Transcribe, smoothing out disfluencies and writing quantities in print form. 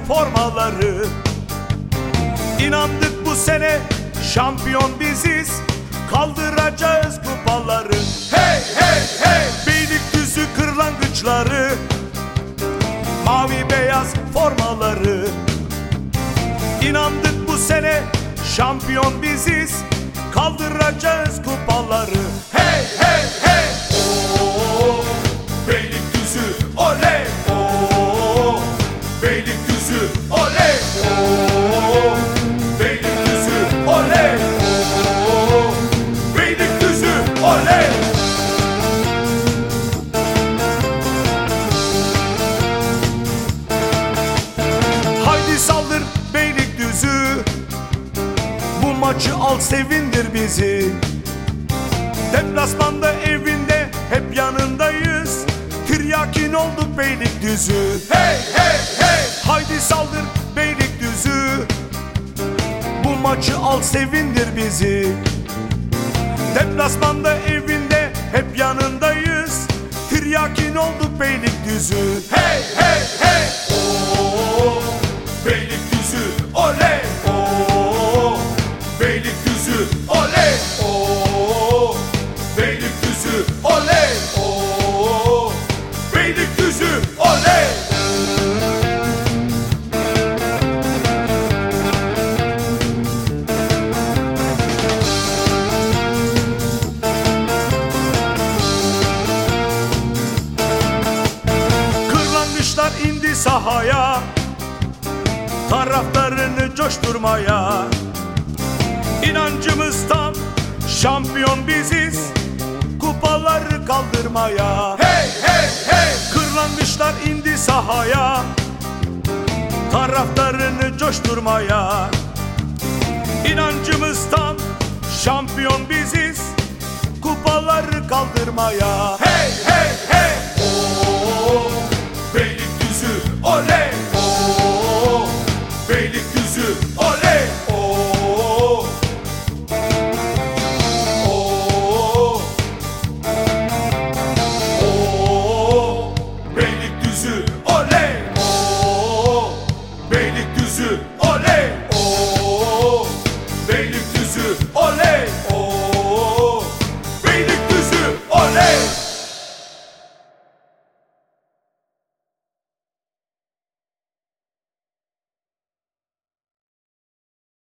formaları. İnandık bu sene şampiyon biziz, kaldıracağız kupaları. Hey hey hey! Beylikdüzü kırlangıçları, mavi beyaz formaları. İnandık bu sene şampiyon biziz, kaldıracağız kupaları. Hey hey hey! Oo, Beylikdüzü oley! Oo, Beylikdüzü oley! Oo, Beylikdüzü oley! Oo, Beylikdüzü oley! Haydi saldır Beylikdüzü, bu maçı al sevindir bizi. Deplasmanda evinde hep yanındayız, tiryakin olduk Beylikdüzü. Hey hey hey! Haydi saldır Beylikdüzü, bu maçı al sevindir bizi. Deplasmanda evinde hep yanındayız, tiryakin olduk Beylikdüzü. Hey hey hey! Oo, Beylikdüzü oley! Oo, Beylikdüzü oley! Oo, Beylikdüzü oley! Oo, Beylikdüzü oley! Kırlangıçlar indi sahaya, taraftarını coşturmaya. İnancımız tam, şampiyon biziz, kupaları kaldırmaya. Hey hey hey! Kırlangıçlar indi sahaya, taraftarını coşturmaya. İnancımız tam, şampiyon biziz, kupaları kaldırmaya. Hey hey hey! Oo, Beylikdüzü oley! Oo, Beylikdüzü oley! Oo, oo, oo, Beylikdüzü oley! Oo, Beylikdüzü oley! Oo, Beylikdüzü oley! Oo.